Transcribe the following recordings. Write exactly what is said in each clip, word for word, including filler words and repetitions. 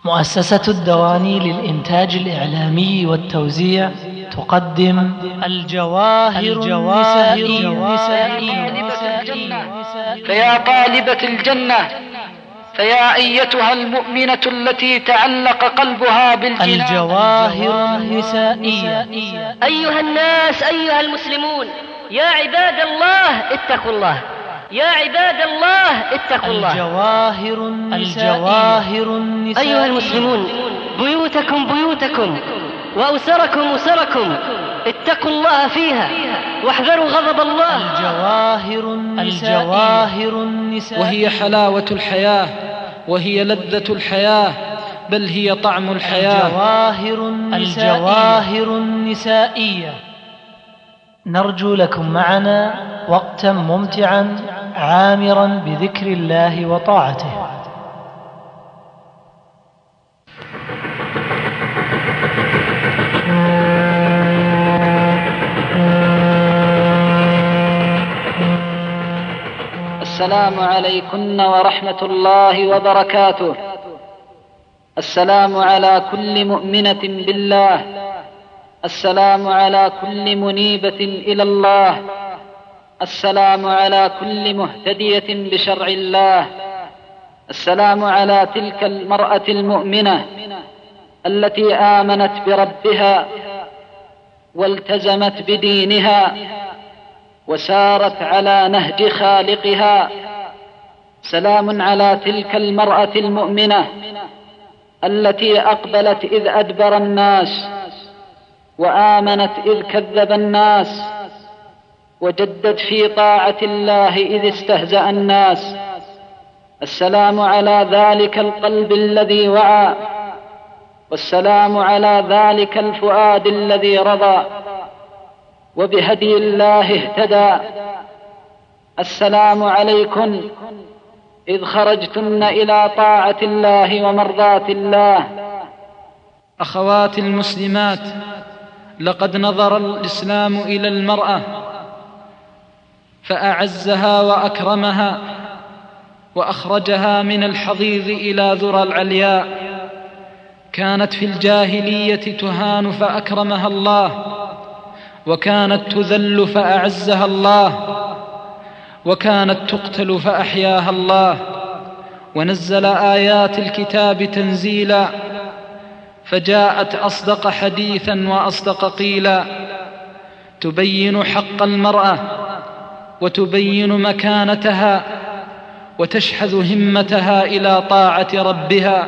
مؤسسة الدواني للإنتاج الإعلامي والتوزيع تقدم الجواهر, الجواهر النسائية. فيا طالبة الجنة، فيا أيتها المؤمنة التي تعلق قلبها بالجنان، الجواهر النسائية. أيها الناس، أيها المسلمون، يا عباد الله اتقوا الله، يا عباد الله اتقوا الله. الجواهر النسائية. الجواهر النسائية. أيها المسلمون، بيوتكم بيوتكم وأسركم أسركم، اتقوا الله فيها واحذروا غضب الله. الجواهر النسائية. الجواهر النسائية. وهي حلاوة الحياة، وهي لذة الحياة، بل هي طعم الحياة. الجواهر النسائية. الجواهر النسائية. نرجو لكم معنا وقتا ممتعا عامرا بذكر الله وطاعته. السلام عليكن ورحمة الله وبركاته. السلام على كل مؤمنة بالله، السلام على كل منيبة إلى الله، السلام على كل مهتدية بشرع الله، السلام على تلك المرأة المؤمنة التي آمنت بربها والتزمت بدينها وسارت على نهج خالقها. سلام على تلك المرأة المؤمنة التي أقبلت إذ أدبر الناس، وآمنت إذ كذب الناس، وجدت في طاعة الله إذ استهزأ الناس. السلام على ذلك القلب الذي وعى، والسلام على ذلك الفؤاد الذي رضى وبهدي الله اهتدى. السلام عليكم إذ خرجتن إلى طاعة الله ومرضاة الله. أخواتي المسلمات، لقد نظر الإسلام إلى المرأة فأعزها وأكرمها وأخرجها من الحضيض إلى ذرى العلياء. كانت في الجاهلية تهان فأكرمها الله، وكانت تذل فأعزها الله، وكانت تقتل فأحياها الله، ونزل آيات الكتاب تنزيلا، فجاءت أصدق حديثا وأصدق قيلا، تبين حق المرأة وتبين مكانتها وتشحذ همتها إلى طاعة ربها.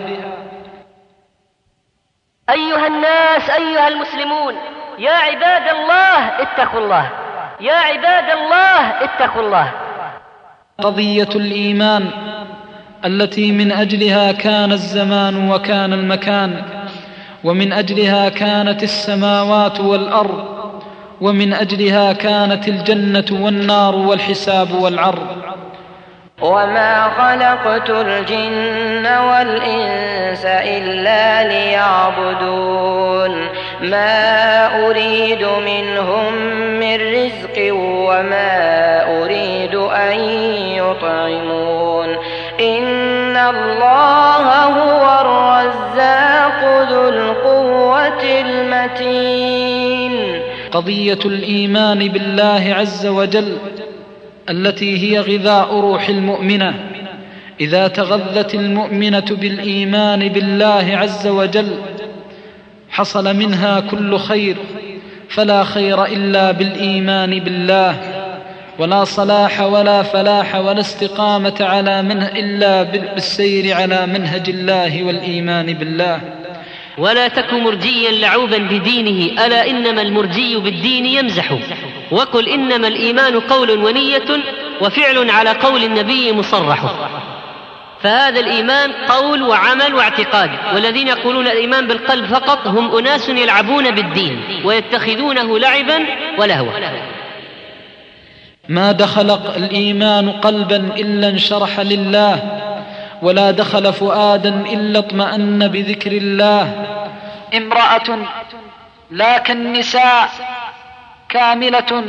أيها الناس، أيها المسلمون، يا عباد الله اتقوا الله، يا عباد الله اتقوا الله. قضية الإيمان التي من أجلها كان الزمان وكان المكان، ومن أجلها كانت السماوات والأرض، ومن أجلها كانت الجنة والنار والحساب والعرض. وما خلقت الجن والإنس إلا ليعبدون، ما أريد منهم من رزق وما أريد أن يطعمون، إن الله هو الرزاق ذو القوة المتين. قضية الإيمان بالله عز وجل التي هي غذاء روح المؤمنة. إذا تغذت المؤمنة بالإيمان بالله عز وجل حصل منها كل خير، فلا خير إلا بالإيمان بالله، ولا صلاح ولا فلاح ولا استقامة على منه إلا بالسير على منهج الله والإيمان بالله. ولا تك مرجيا لعوبا بدينه، ألا إنما المرجي بالدين يمزح، وقل إنما الإيمان قول ونية وفعل على قول النبي مصرح. فهذا الإيمان قول وعمل واعتقاد، والذين يقولون الإيمان بالقلب فقط هم أناس يلعبون بالدين ويتخذونه لعبا ولهوا. ما دخل الإيمان قلبا إلا انشرح لله، ولا دخل فؤادا إلا اطمأن بذكر الله. امرأة لا كالنساء، كاملة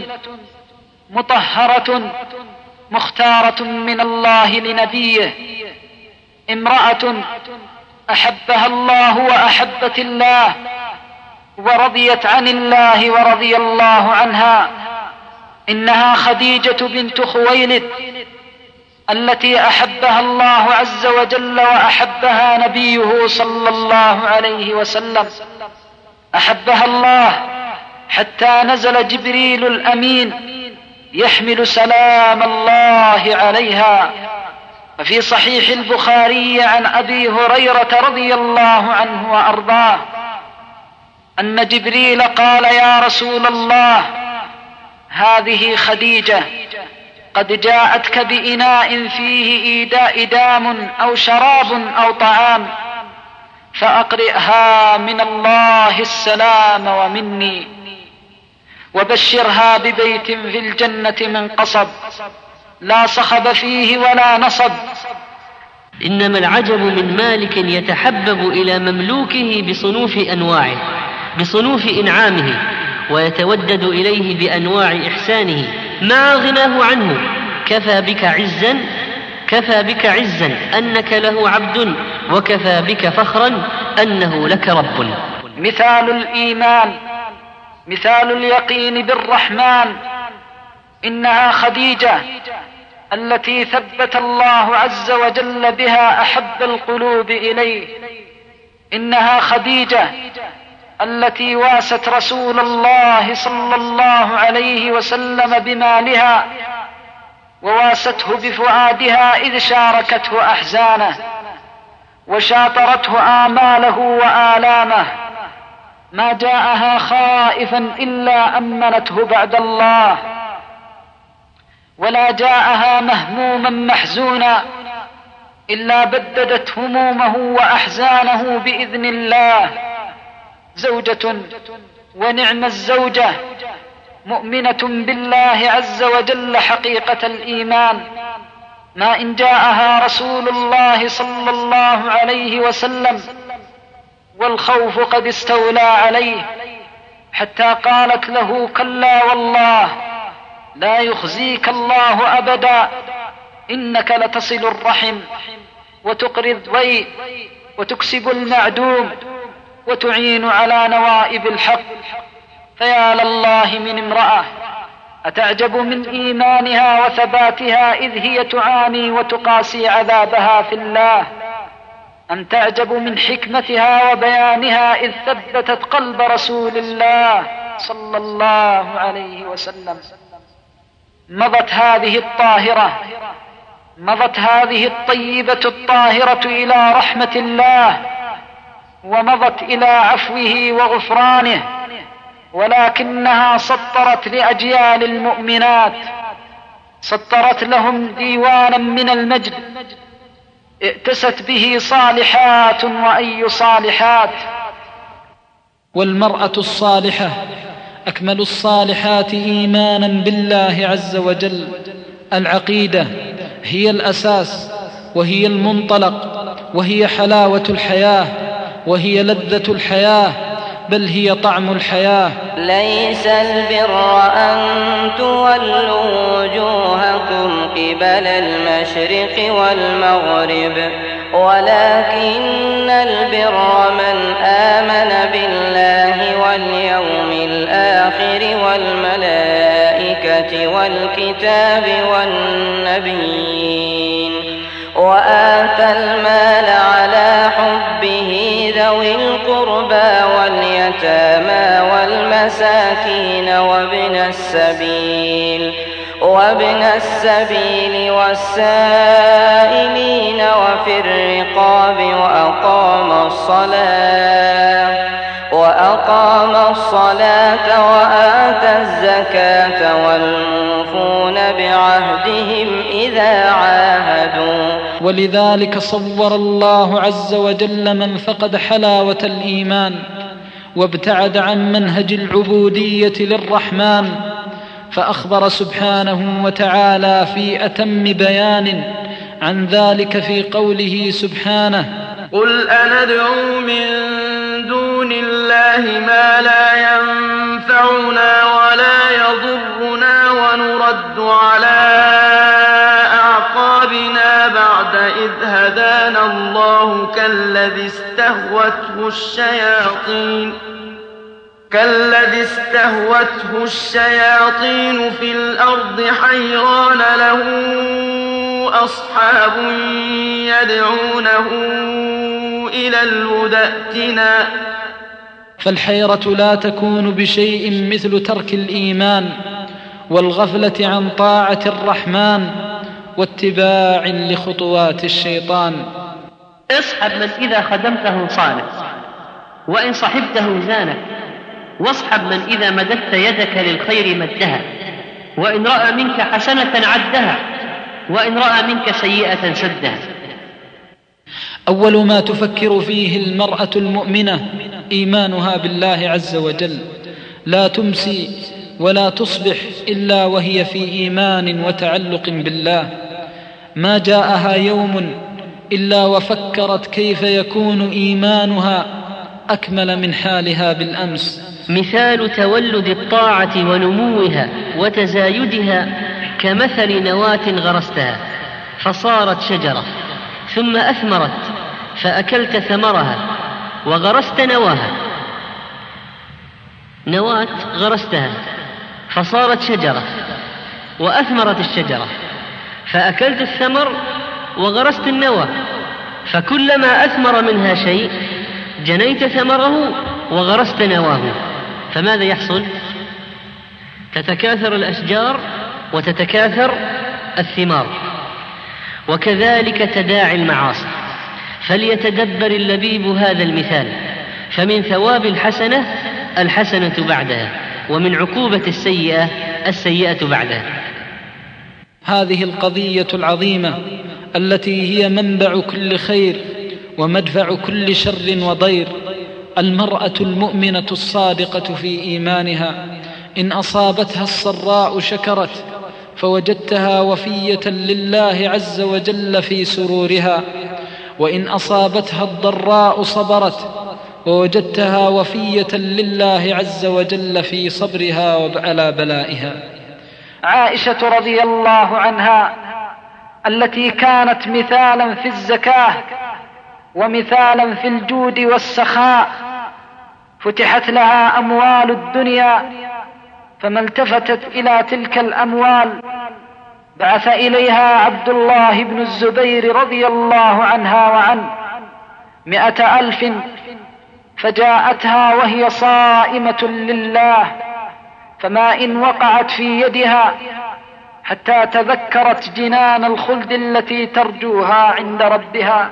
مطهرة مختارة من الله لنبيه، امرأة أحبها الله وأحبت الله، ورضيت عن الله ورضي الله عنها. إنها خديجة بنت خويلد التي أحبها الله عز وجل وأحبها نبيه صلى الله عليه وسلم. أحبها الله حتى نزل جبريل الأمين يحمل سلام الله عليها. ففي صحيح البخاري عن أبي هريرة رضي الله عنه وأرضاه أن جبريل قال: يا رسول الله، هذه خديجة قد جاءتك بإناء فيه إدام أو شراب أو طعام، فأقرئها من الله السلام ومني، وبشرها ببيت في الجنة من قصب لا صخب فيه ولا نصب. إنما العجب من مالك يتحبب إلى مملوكه بصنوف أنواعه، بصنوف إنعامه، ويتودد إليه بأنواع إحسانه مع غناه عنه. كفى بك عزا كفى بك عزا أنك له عبد، وكفى بك فخرا أنه لك رب. مثال الإيمان، مثال اليقين بالرحمن، إنها خديجة التي ثبت الله عز وجل بها أحب القلوب إليه. إنها خديجة التي واست رسول الله صلى الله عليه وسلم بمالها، وواسته بفؤادها إذ شاركته أحزانه وشاطرته آماله وآلامه. ما جاءها خائفا إلا أمنته بعد الله، ولا جاءها مهموما محزونا إلا بددت همومه وأحزانه بإذن الله. زوجة ونعم الزوجة، مؤمنة بالله عز وجل حقيقة الإيمان. ما إن جاءها رسول الله صلى الله عليه وسلم والخوف قد استولى عليه، حتى قالت له: كلا والله لا يخزيك الله أبدا، إنك لتصل الرحم وتقري الضيف وتكسب المعدوم وتعين على نوائب الحق. فيا لله من امرأة أتعجب من إيمانها وثباتها إذ هي تعاني وتقاسي عذابها في الله، أم تعجب من حكمتها وبيانها إذ ثبتت قلب رسول الله صلى الله عليه وسلم. مضت هذه الطاهرة، مضت هذه الطيبة الطاهرة إلى رحمة الله، ومضت إلى عفوه وغفرانه، ولكنها سطرت لأجيال المؤمنات، سطرت لهم ديوانا من المجد ائتست به صالحات وأي صالحات. والمرأة الصالحة أكمل الصالحات إيمانا بالله عز وجل. العقيدة هي الأساس، وهي المنطلق، وهي حلاوة الحياة، وهي لذة الحياة، بل هي طعم الحياة. ليس البر أن تولوا وجوهكم قبل المشرق والمغرب، ولكن البر من آمن بالله واليوم الآخر والملائكة والكتاب والنبيين، وآتى المال على حبه ذوي القربى واليتامى والمساكين وابن السبيل وابن السبيل والسائلين وفي الرقاب، وأقام الصلاة وأقام الصلاة وآتى الزكاة والموفون بعهدهم إذا عاهدوا. ولذلك صور الله عز وجل من فقد حلاوة الإيمان وابتعد عن منهج العبودية للرحمن، فأخبر سبحانه وتعالى في أتم بيان عن ذلك في قوله سبحانه: قل أندعو من دون الله ما لا ينفعنا ولا يضرنا ونرد على أعقابنا بعد إذ هدانا الله كالذي استهوته الشياطين كالذي استهوته الشياطين في الأرض حيران له أصحاب يدعونه إلى الهدى ائتنا. فالحيرة لا تكون بشيء مثل ترك الإيمان والغفلة عن طاعة الرحمن واتباع لخطوات الشيطان. اصحب من إذا خدمته صانك، وإن صحبته زانك، واصحب من إذا مددت يدك للخير مدها، وإن رأى منك حسنة عدها، وإن رأى منك سيئة سدها. أول ما تفكر فيه المرأة المؤمنة إيمانها بالله عز وجل، لا تمسي ولا تصبح إلا وهي في إيمان وتعلق بالله. ما جاءها يوم إلا وفكرت كيف يكون إيمانها أكمل من حالها بالأمس. مثال تولد الطاعة ونموها وتزايدها كمثل نواة غرستها فصارت شجرة، ثم أثمرت فأكلت ثمرها، وغرست نواها. نواة غرستها فصارت شجرة، وأثمرت الشجرة، فأكلت الثمر وغرست النوى، فكلما أثمر منها شيء جنيت ثمره وغرست نواه، فماذا يحصل؟ تتكاثر الأشجار وتتكاثر الثمار. وكذلك تداعي المعاصي، فليتدبر اللبيب هذا المثال، فمن ثواب الحسنة الحسنة بعدها، ومن عقوبة السيئة السيئة بعدها. هذه القضية العظيمة التي هي منبع كل خير ومدفع كل شر وضير. المرأة المؤمنة الصادقة في إيمانها إن أصابتها السراء شكرت فوجدتها وفية لله عز وجل في سرورها، وإن أصابتها الضراء صبرت ووجدتها وفية لله عز وجل في صبرها وعلى بلائها. عائشة رضي الله عنها التي كانت مثالا في الزكاة ومثالا في الجود والسخاء، فتحت لها أموال الدنيا فما التفتت إلى تلك الأموال بعث إليها عبد الله بن الزبير رضي الله عنها وعنه مئة ألف، فجاءتها وهي صائمة لله، فما إن وقعت في يدها حتى تذكرت جنان الخلد التي ترجوها عند ربها،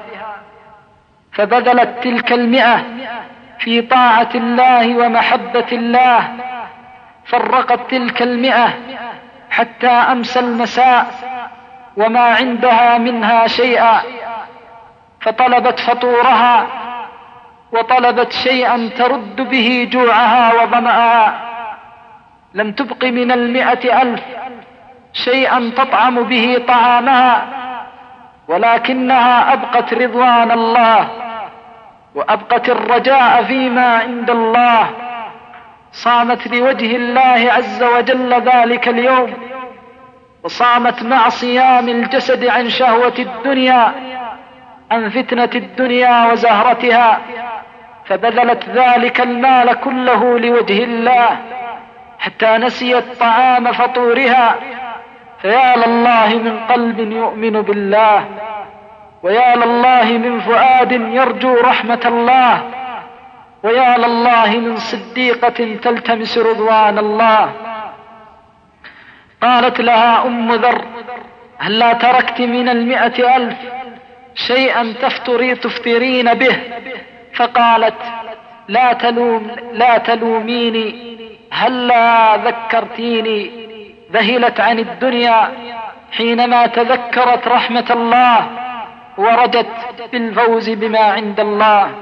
فبذلت تلك المئة في طاعة الله ومحبة الله، فرقت تلك المئة حتى أمسى المساء وما عندها منها شيئا، فطلبت فطورها وطلبت شيئا ترد به جوعها وظمأها، لم تبق من المئة ألف شيئا تطعم به طعامها، ولكنها أبقت رضوان الله وأبقت الرجاء فيما عند الله. صامت لوجه الله عز وجل ذلك اليوم، وصامت مع صيام الجسد عن شهوة الدنيا، عن فتنة الدنيا وزهرتها، فبذلت ذلك المال كله لوجه الله حتى نسيت طعام فطورها. فيا لله من قلب يؤمن بالله، ويا لله من فؤاد يرجو رحمة الله، ويا لله من صديقة تلتمس رضوان الله. قالت لها أم ذر: هلا تركت من المئة ألف شيئا تفتري تفترين به؟ فقالت: لا تلوم لا تلوميني، هلا ذكرتيني. ذهلت عن الدنيا حينما تذكرت رحمة الله ورجت بالفوز بما عند الله.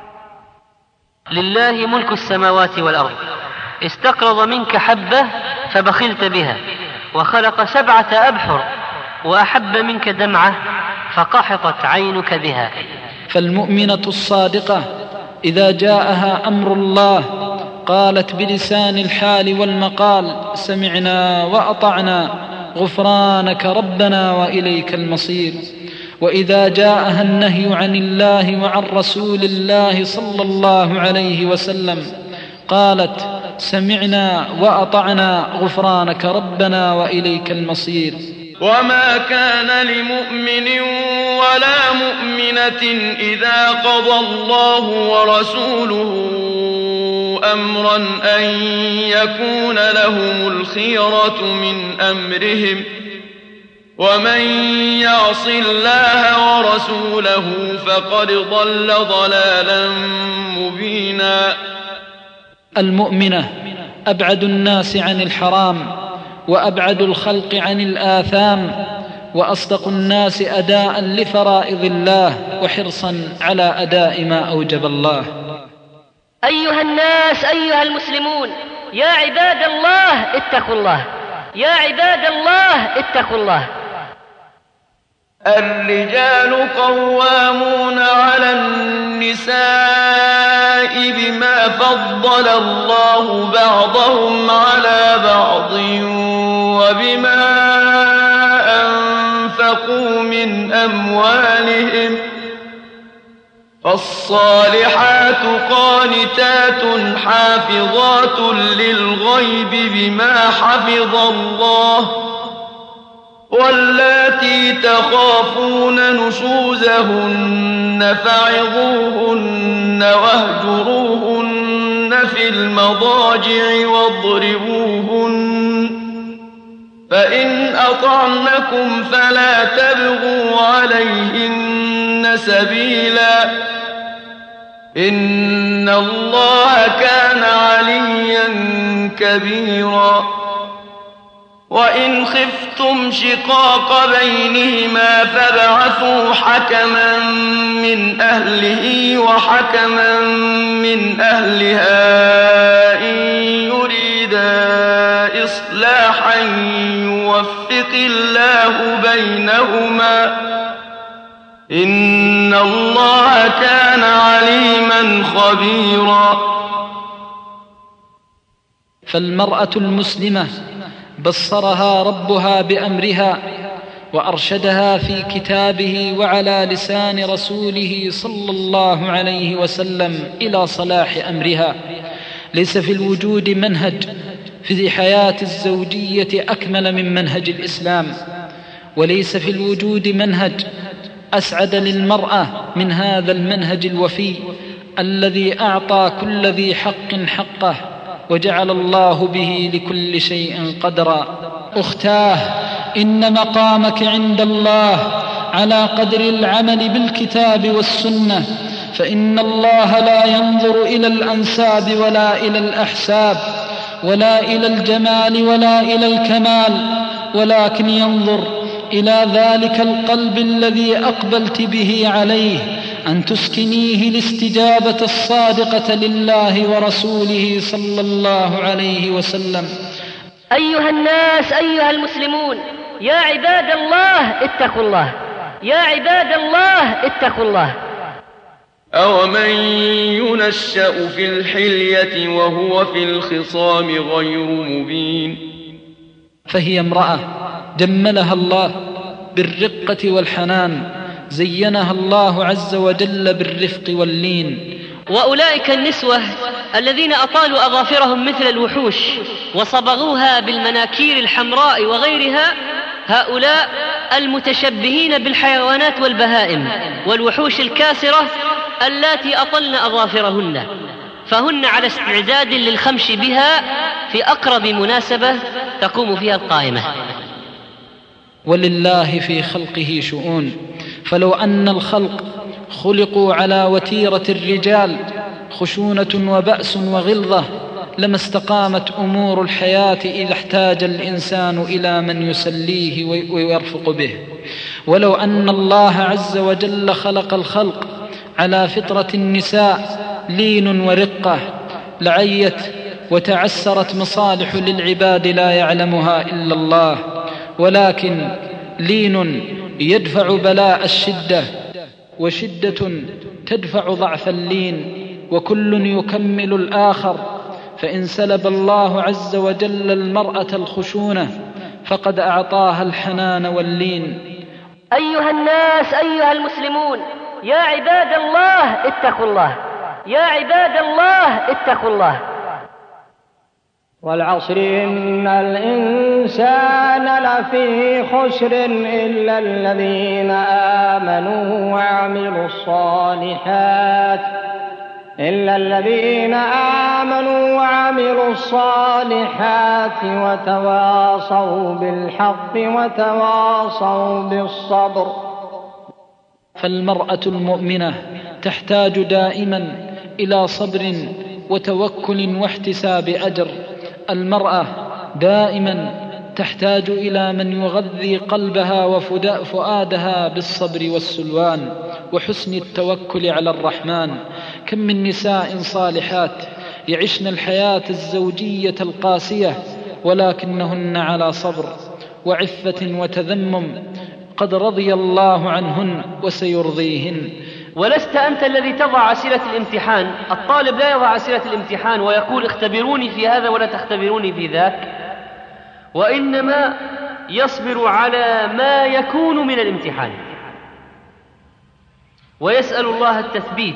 لله ملك السماوات والأرض، استقرض منك حبة فبخلت بها، وخلق سبعة أبحر وأحب منك دمعة فقحطت عينك بها. فالمؤمنة الصادقة إذا جاءها أمر الله قالت بلسان الحال والمقال: سمعنا وأطعنا، غفرانك ربنا وإليك المصير. وإذا جاءها النهي عن الله وعن رسول الله صلى الله عليه وسلم قالت: سمعنا وأطعنا غفرانك ربنا وإليك المصير. وما كان لمؤمن ولا مؤمنة إذا قضى الله ورسوله أمرا أن يكون لهم الخيرة من أمرهم، ومن يعص الله ورسوله فقد ضل ضلالا مبينا. المؤمنة أبعد الناس عن الحرام، وأبعد الخلق عن الآثام، وأصدق الناس أداء لفرائض الله وحرصا على أداء ما أوجب الله. أيها الناس، أيها المسلمون، يا عباد الله اتقوا الله، يا عباد الله اتقوا الله. الرجال قوامون على النساء بما فضل الله بعضهم على بعض وبما أنفقوا من أموالهم، فالصالحات قانتات حافظات للغيب بما حفظ الله، واللاتي تخافون نشوزهن فعظوهن واهجروهن في المضاجع واضربوهن، فإن أطعنكم فلا تبغوا عليهن سبيلا، إن الله كان عليا كبيرا. وإن خفتم شقاق بينهما فابعثوا حكما من أهله وحكما من أهلها إن يريدا إصلاحا يوفق الله بينهما، إن الله كان عليما خبيرا. فالمرأة المسلمة بصرها ربها بأمرها وأرشدها في كتابه وعلى لسان رسوله صلى الله عليه وسلم إلى صلاح أمرها. ليس في الوجود منهج في حياة الزوجية أكمل من منهج الإسلام، وليس في الوجود منهج أسعد للمرأة من هذا المنهج الوفي الذي أعطى كل ذي حق حقه وجعل الله به لكل شيء قدرا. أختاه، إن مقامك عند الله على قدر العمل بالكتاب والسنة، فإن الله لا ينظر إلى الأنساب ولا إلى الأحساب ولا إلى الجمال ولا إلى الكمال، ولكن ينظر إلى ذلك القلب الذي أقبلت به عليه، أن تسكنيه الاستجابة الصادقة لله ورسوله صلى الله عليه وسلم. أيها الناس، أيها المسلمون، يا عباد الله اتقوا الله، يا عباد الله اتقوا الله. أومن ينشأ في الحلية وهو في الخصام غير مبين. فهي امرأة جملها الله بالرقة والحنان، زينها الله عز وجل بالرفق واللين. وأولئك النسوة الذين أطالوا أظافرهم مثل الوحوش وصبغوها بالمناكير الحمراء وغيرها، هؤلاء المتشبهين بالحيوانات والبهائم والوحوش الكاسرة اللاتي أطلن أظافرهن، فهن على استعداد للخمش بها في أقرب مناسبة تقوم فيها القائمة. ولله في خلقه شؤون، فلو أن الخلق خلقوا على وتيرة الرجال خشونة وبأس وغلظة لما استقامت أمور الحياة إذا احتاج الإنسان إلى من يسليه ويرفق به. ولو أن الله عز وجل خلق الخلق على فطرة النساء لين ورقة لعيت وتعسرت مصالح للعباد لا يعلمها إلا الله، ولكن لين يدفع بلاء الشدة، وشدة تدفع ضعف اللين، وكل يكمل الآخر. فإن سلب الله عز وجل المرأة الخشونة فقد أعطاها الحنان واللين، أيها الناس أيها المسلمون يا عباد الله اتقوا الله، يا عباد الله اتقوا الله. والعصر إن الإنسان لفي خسر إلا الذين آمنوا وعملوا الصالحات إلا الذين آمنوا وعملوا الصالحات وتواصوا بالحق وتواصوا بالصبر. فالمرأة المؤمنة تحتاج دائما إلى صبر وتوكل واحتساب أجر. المرأة دائما تحتاج إلى من يغذي قلبها وفؤادها بالصبر والسلوان وحسن التوكل على الرحمن. كم من نساء صالحات يعشن الحياة الزوجية القاسية ولكنهن على صبر وعفة وتذمم، قد رضي الله عنهن وسيرضيهن. ولست أنت الذي تضع أسئلة الامتحان. الطالب لا يضع أسئلة الامتحان ويقول اختبروني في هذا ولا تختبروني في ذاك، وإنما يصبر على ما يكون من الامتحان ويسأل الله التثبيت.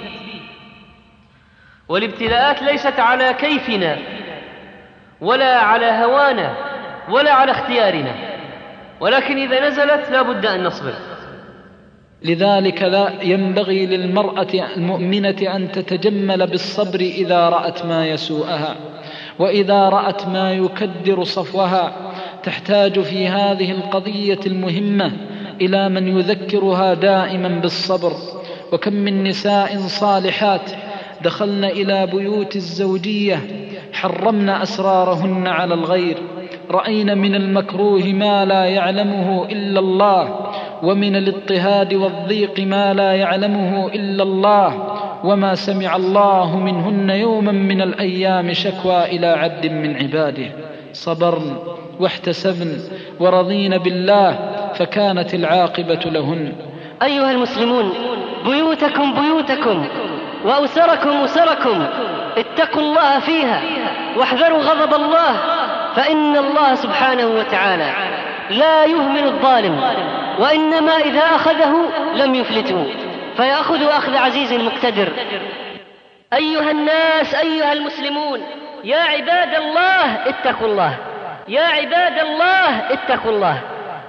والابتلاءات ليست على كيفنا ولا على هوانا ولا على اختيارنا، ولكن إذا نزلت لا بد أن نصبر. لذلك لا ينبغي للمرأة المؤمنة أن تتجمل بالصبر إذا رأت ما يسوءها وإذا رأت ما يكدر صفوها. تحتاج في هذه القضية المهمة إلى من يذكرها دائما بالصبر. وكم من نساء صالحات دخلن إلى بيوت الزوجية حرمن أسرارهن على الغير، رأين من المكروه ما لا يعلمه إلا الله، ومن الاضطهاد والضيق ما لا يعلمه إلا الله، وما سمع الله منهن يوما من الأيام شكوى إلى عبد من عباده. صبرن واحتسبن ورضين بالله فكانت العاقبة لهن. أيها المسلمون بيوتكم بيوتكم وأسركم أسركم، اتقوا الله فيها واحذروا غضب الله، فإن الله سبحانه وتعالى لا يهمل الظالم، وإنما إذا أخذه لم يفلته فيأخذ أخذ عزيز مقتدر. أيها الناس أيها المسلمون يا عباد الله اتقوا الله، يا عباد الله اتقوا الله.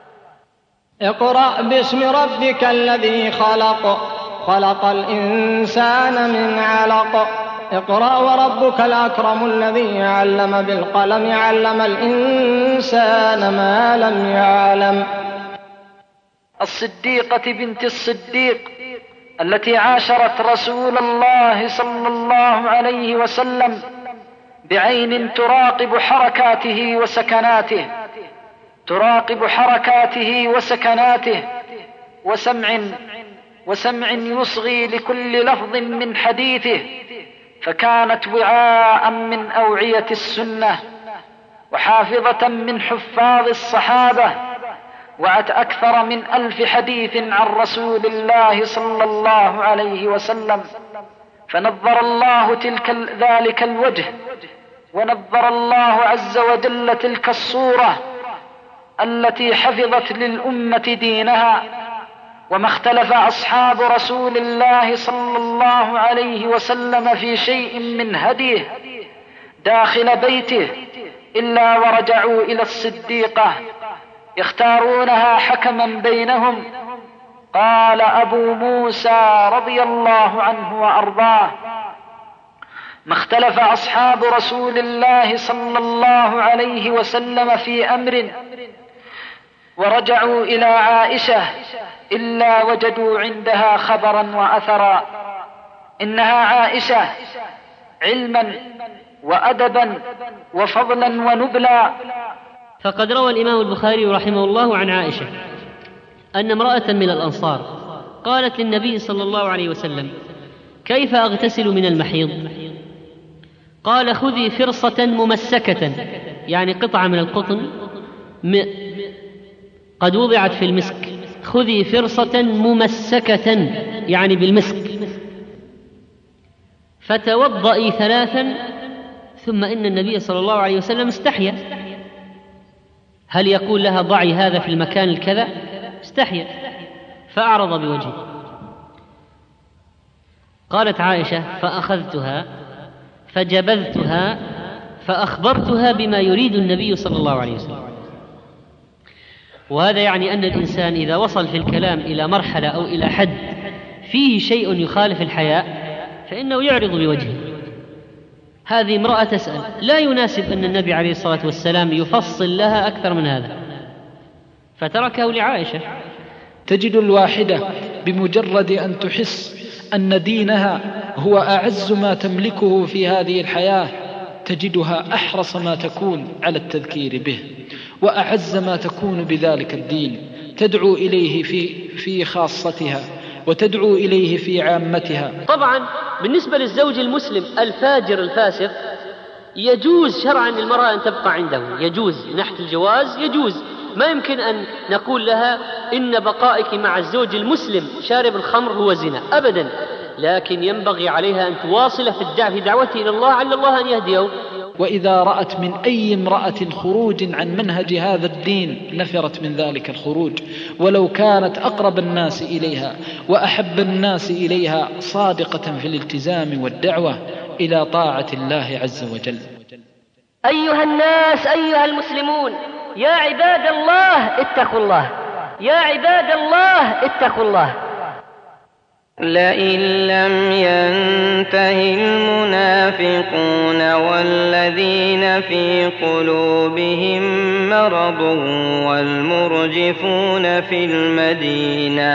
اقرأ باسم ربك الذي خلق خلق الإنسان من علق اقرأ وربك الأكرم الذي علم بالقلم علم الإنسان ما لم يعلم. الصديقة بنت الصديق التي عاشرت رسول الله صلى الله عليه وسلم بعين تراقب حركاته وسكناته تراقب حركاته وسكناته وسمع وسمع يصغي لكل لفظ من حديثه، فكانت وعاء من أوعية السنة وحافظة من حفاظ الصحابة، وعت أكثر من ألف حديث عن رسول الله صلى الله عليه وسلم. فنظر الله تلك ذلك الوجه، ونظر الله عز وجل تلك الصورة التي حفظت للأمة دينها. وما اختلف أصحاب رسول الله صلى الله عليه وسلم في شيء من هديه داخل بيته إلا ورجعوا إلى الصديقة يختارونها حكما بينهم. قال أبو موسى رضي الله عنه وأرضاه: ما اختلف أصحاب رسول الله صلى الله عليه وسلم في أمر ورجعوا إلى عائشة إلا وجدوا عندها خبرا وأثرا. إنها عائشة علما وأدبا وفضلا ونبلا. فقد روى الإمام البخاري رحمه الله عن عائشة أن امرأة من الأنصار قالت للنبي صلى الله عليه وسلم: كيف أغتسل من المحيض؟ قال: خذي فرصة ممسكة، يعني قطعة من القطن قد وضعت في المسك، خذي فرصة ممسكة يعني بالمسك، فتوضئي ثلاثا. ثم إن النبي صلى الله عليه وسلم استحيا، هل يقول لها ضعي هذا في المكان الكذا؟ استحيا، فأعرض بوجهه. قالت عائشة: فأخذتها فجبذتها فأخبرتها بما يريد النبي صلى الله عليه وسلم. وهذا يعني أن الإنسان إذا وصل في الكلام إلى مرحلة أو إلى حد فيه شيء يخالف الحياء فإنه يعرض بوجهه. هذه امرأة تسأل، لا يناسب أن النبي عليه الصلاة والسلام يفصل لها أكثر من هذا، فتركه لعائشة. تجد الواحدة بمجرد أن تحس أن دينها هو أعز ما تملكه في هذه الحياة تجدها أحرص ما تكون على التذكير به، وأعز ما تكون بذلك الدين، تدعو إليه في, في خاصتها وتدعو إليه في عامتها. طبعا بالنسبة للزوج المسلم الفاجر الفاسق يجوز شرعا للمرأة أن تبقى عنده، يجوز من ناحية الجواز، يجوز. ما يمكن أن نقول لها إن بقائك مع الزوج المسلم شارب الخمر هو زنا، أبدا، لكن ينبغي عليها أن تواصل في الدعوة في دعوته إلى الله، على الله أن يهديه. وإذا رأت من أي امرأة خروج عن منهج هذا الدين نفرت من ذلك الخروج، ولو كانت أقرب الناس إليها وأحب الناس إليها، صادقة في الالتزام والدعوة إلى طاعة الله عز وجل. أيها الناس، أيها المسلمون، يا عباد الله اتقوا الله، يا عباد الله اتقوا الله. لئن لم ينته المنافقون والذين في قلوبهم مرض والمرجفون في المدينة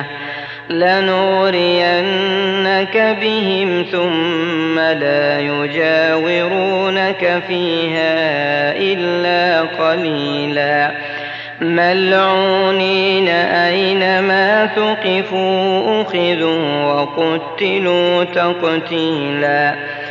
لنغرينك بهم ثم لا يجاورونك فيها إلا قليلا ملعونين أينما ثقفوا أخذوا وقتلوا تقتيلا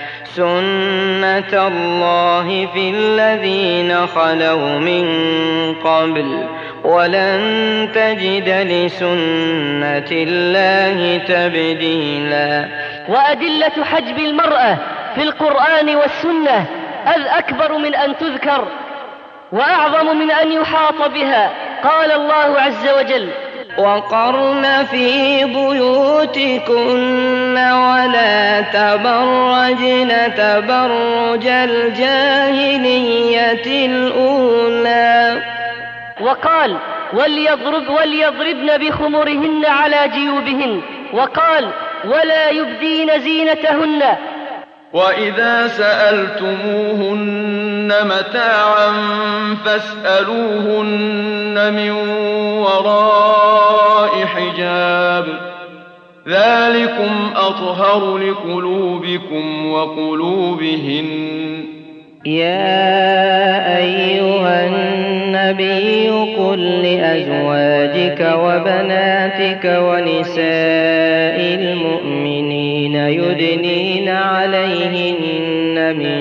سنة الله في الذين خلوا من قبل ولن تجد لسنة الله تبديلا. وأدلة حجب المرأة في القرآن والسنة أذ أكبر من أن تذكر وأعظم من أن يحاط بها. قال الله عز وجل: وقرن في بيوتكن ولا تبرجن تبرج الجاهلية الأولى. وقال: وليضرب وليضربن بخمرهن على جيوبهن. وقال: ولا يبدين زينتهن. وإذا سألتموهن متاعا فاسألوهن من وراء حجاب ذلكم أطهر لقلوبكم وقلوبهن. يا أيها النبي قل لأزواجك وبناتك ونساء المؤمنين يدنين عليهن من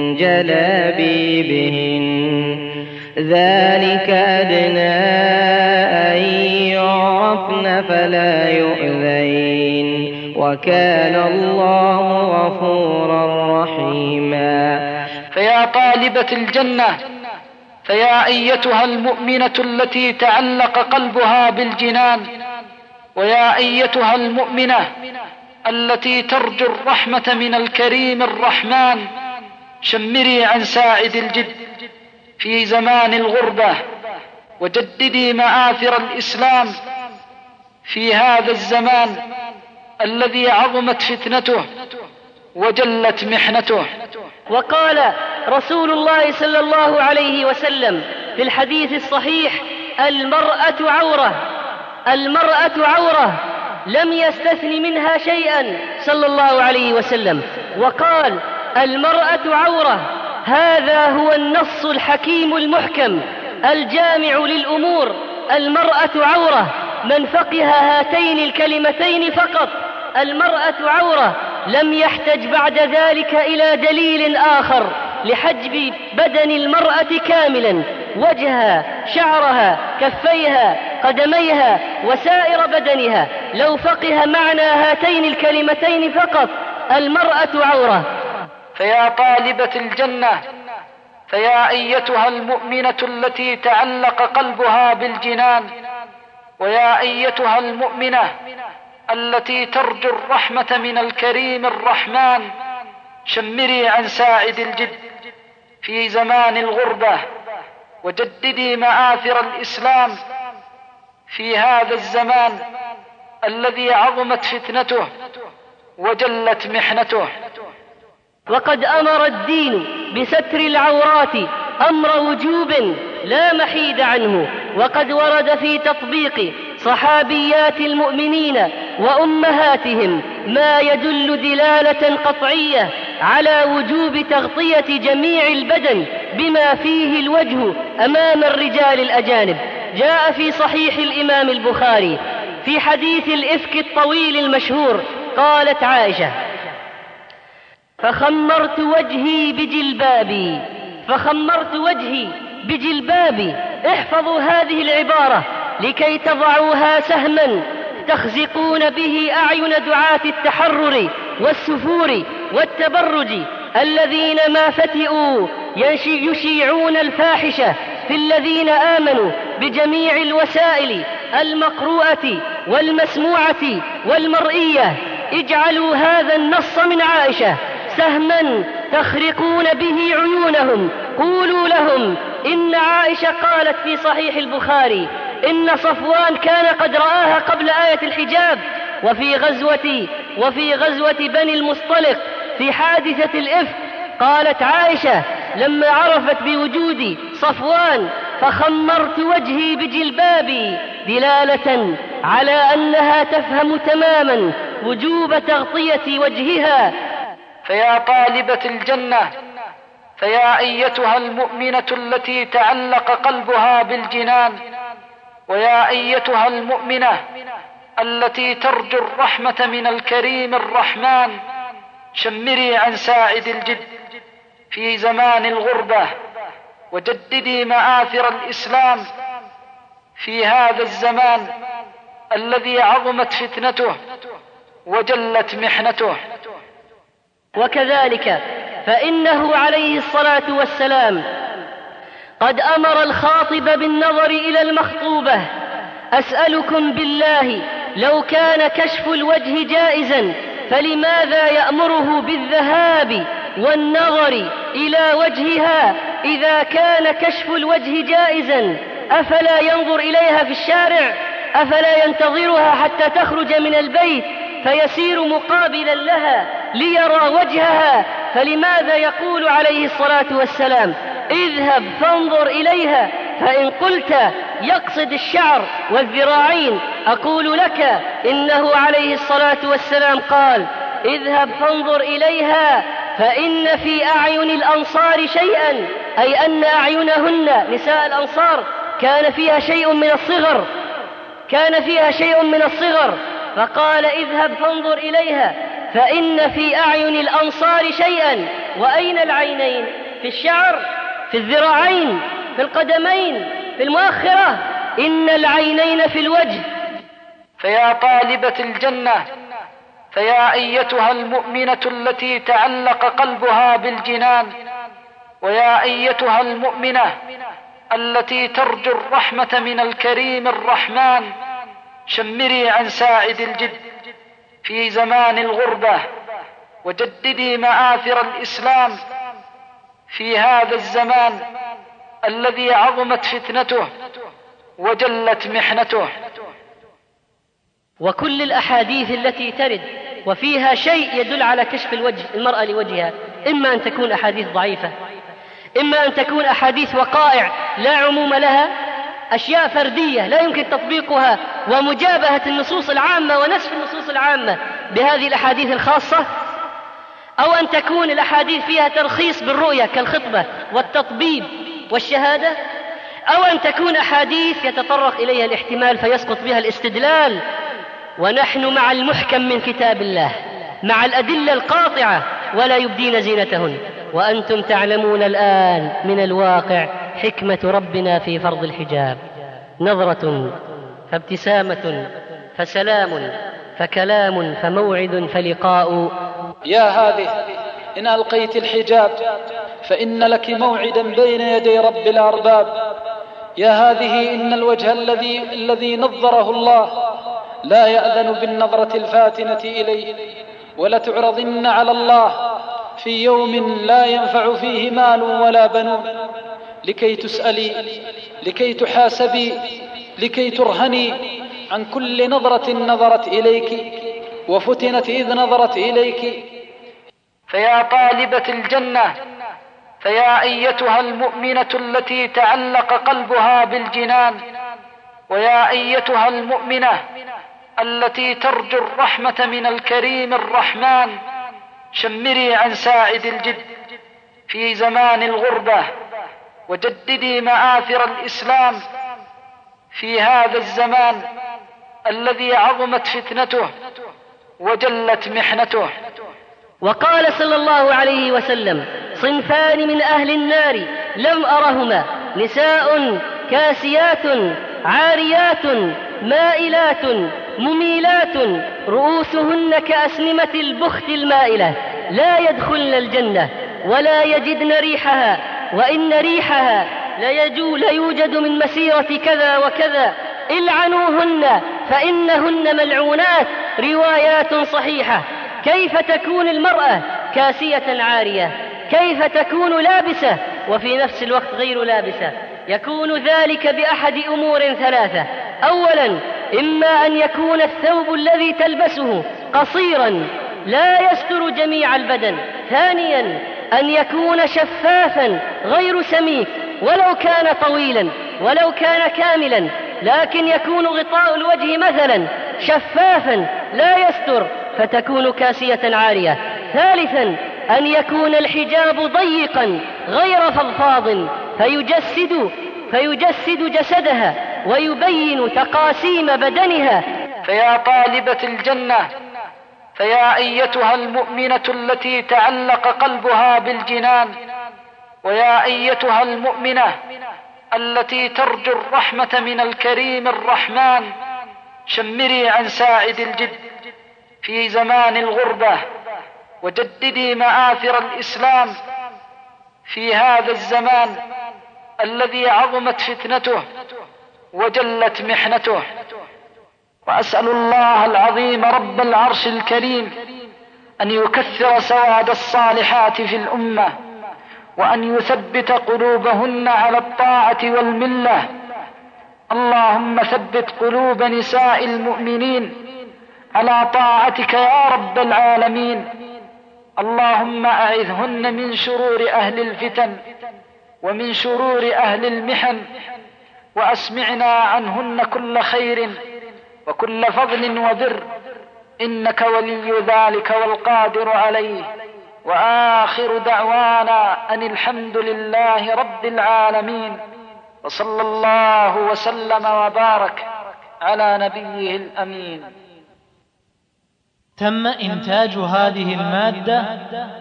جلابيبهن ذلك أدنى أن يعرفن فلا يؤذين وكان الله غفورا رحيما. فيا طالبة الجنة، فيا أيتها المؤمنة التي تعلق قلبها بالجنان، ويا أيتها المؤمنة التي ترجو الرحمة من الكريم الرحمن، شمري عن ساعد الجد في زمان الغربة وجددي مآثر الإسلام في هذا الزمان الذي عظمت فتنته وجلت محنته. وقال رسول الله صلى الله عليه وسلم في الحديث الصحيح: المرأة عورة، المرأة عورة، لم يستثن منها شيئا صلى الله عليه وسلم. وقال: المرأة عورة، هذا هو النص الحكيم المحكم الجامع للأمور. المرأة عورة، من فقه هاتين الكلمتين فقط، المرأة عورة، لم يحتج بعد ذلك إلى دليل آخر لحجب بدن المرأة كاملا، وجهها، شعرها، كفيها، قدميها، وسائر بدنها. لو فقه معنى هاتين الكلمتين فقط، المرأة عورة. فيا طالبة الجنة، فيا أيتها المؤمنة التي تعلق قلبها بالجنان، ويا أيتها المؤمنة التي ترجو الرحمة من الكريم الرحمن، شمري عن ساعد الجد في زمان الغربة، وجددي مآثر الإسلام في هذا الزمان الذي عظمت فتنته وجلت محنته. وقد أمر الدين بستر العورات أمر وجوب لا محيد عنه، وقد ورد في تطبيق صحابيات المؤمنين وأمهاتهم ما يدل دلالة قطعية على وجوب تغطية جميع البدن بما فيه الوجه أمام الرجال الأجانب. جاء في صحيح الإمام البخاري في حديث الإفك الطويل المشهور، قالت عائشة: فخمرت وجهي بجلبابي فخمرت وجهي بجلبابي. احفظوا هذه العبارة لكي تضعوها سهما تخزقون به أعين دعاة التحرر والسفور والتبرج الذين ما فتئوا يشيعون الفاحشة في الذين آمنوا بجميع الوسائل المقروءة والمسموعة والمرئية. اجعلوا هذا النص من عائشة سهما تخرقون به عيونهم. قولوا لهم إن عائشة قالت في صحيح البخاري إن صفوان كان قد رآها قبل آية الحجاب. وفي غزوة وفي غزوة بني المصطلق في حادثة الإفك قالت عائشة لما عرفت بوجود صفوان: فخمرت وجهي بجلبابي، دلالة على أنها تفهم تماما وجوب تغطية وجهها. فيا طالبة الجنة، فيا أيتها المؤمنة التي تعلق قلبها بالجنان، ويا أيتها المؤمنة التي ترجو الرحمة من الكريم الرحمن، شمري عن ساعد الجد في زمان الغربة، وجددي مآثر الإسلام في هذا الزمان الذي عظمت فتنته وجلت محنته. وكذلك فإنه عليه الصلاة والسلام قد أمر الخاطب بالنظر إلى المخطوبة: أسألكم بالله لو كان كشف الوجه جائزا فلماذا يأمره بالذهاب والنظر إلى وجهها إذا كان كشف الوجه جائزا؟ أفلا ينظر إليها في الشارع؟ أفلا ينتظرها حتى تخرج من البيت فيسير مقابلا لها ليرى وجهها؟ فلماذا يقول عليه الصلاة والسلام: اذهب فانظر إليها؟ فإن قلت يقصد الشعر والذراعين، أقول لك إنه عليه الصلاة والسلام قال: اذهب فانظر إليها فإن في أعين الأنصار شيئا، أي أن أعينهن نساء الأنصار كان فيها شيء من الصغر كان فيها شيء من الصغر فقال: اذهب فانظر إليها فإن في أعين الأنصار شيئا. وأين العينين؟ في الشعر، في الذراعين، في القدمين، في المؤخرة. إن العينين في الوجه. فيا طالبة الجنة، فيا أيتها المؤمنة التي تعلق قلبها بالجنان، ويا أيتها المؤمنة التي ترجو الرحمة من الكريم الرحمن، شمري عن ساعد الجد في زمان الغربة، وجددي مآثر الإسلام في هذا الزمان الذي عظمت فتنته وجلت محنته. وكل الأحاديث التي ترد وفيها شيء يدل على كشف الوجه المرأة لوجهها إما أن تكون أحاديث ضعيفة، إما أن تكون أحاديث وقائع لا عموم لها، أشياء فردية لا يمكن تطبيقها ومجابهة النصوص العامة ونسف النصوص العامة بهذه الأحاديث الخاصة، أو أن تكون الأحاديث فيها ترخيص بالرؤية كالخطبة والتطبيب والشهادة، أو أن تكون أحاديث يتطرق إليها الاحتمال فيسقط بها الاستدلال. ونحن مع المحكم من كتاب الله، مع الأدلة القاطعة، ولا يبدين زينتهن. وأنتم تعلمون الآن من الواقع حكمة ربنا في فرض الحجاب: نظرة فابتسامة فسلام فكلام فموعد فلقاء. يا هذه إن ألقيت الحجاب فإن لك موعدا بين يدي رب الأرباب، يا هذه إن الوجه الذي الذي نظره الله لا يأذن بالنظرة الفاتنة إليه، ولتعرضن على الله في يوم لا ينفع فيه مال ولا بنون، لكي تسألي، لكي تحاسبي، لكي ترهني عن كل نظرة نظرت إليك وفتنت إذ نظرت إليك. فيا طالبة الجنة، فيا أيتها المؤمنة التي تعلق قلبها بالجنان، ويا أيتها المؤمنة التي ترجو الرحمة من الكريم الرحمن، شمري عن ساعد الجد في زمان الغربة، وجددي مآثر الإسلام في هذا الزمان الذي عظمت فتنته وجلت محنته. وقال صلى الله عليه وسلم: صنفان من أهل النار لم أرهما، نساء كاسيات عاريات مائلات مميلات رؤوسهن كأسنمة البخت المائلة، لا يدخلن الجنة ولا يجدن ريحها، وإن ريحها ليوجد من مسيرة كذا وكذا، العنوهن فإنهن ملعونات. روايات صحيحة. كيف تكون المرأة كاسية عارية؟ كيف تكون لابسة وفي نفس الوقت غير لابسة؟ يكون ذلك بأحد أمور ثلاثة: أولا، إما أن يكون الثوب الذي تلبسه قصيرا لا يستر جميع البدن. ثانيا، أن يكون شفافا غير سميك، ولو كان طويلا ولو كان كاملا، لكن يكون غطاء الوجه مثلا شفافا لا يستر، فتكون كاسية عارية. ثالثا، أن يكون الحجاب ضيقا غير فضفاض فيجسد فيجسد جسدها ويبين تقاسيم بدنها. فيا طالبة الجنة، فيا أيتها المؤمنة التي تعلق قلبها بالجنان، ويا أيتها المؤمنة التي ترجو الرحمة من الكريم الرحمن، شمري عن ساعد الجد في زمان الغربة، وجددي مآثر الإسلام في هذا الزمان الذي عظمت فتنته وجلت محنته. وأسأل الله العظيم رب العرش الكريم أن يكثر سواد الصالحات في الأمة، وأن يثبت قلوبهن على الطاعة والملة. اللهم ثبت قلوب نساء المؤمنين على طاعتك يا رب العالمين. اللهم أعذهن من شرور أهل الفتن ومن شرور أهل المحن، وأسمعنا عنهن كل خير وكل فضل وبر، إنك ولي ذلك والقادر عليه. وآخر دعوانا أن الحمد لله رب العالمين، وصلى الله وسلم وبارك على نبيه الأمين. تم إنتاج هذه المادة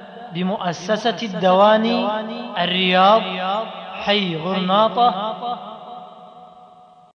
بمؤسسة الدواني الرياض، حي غرناطة،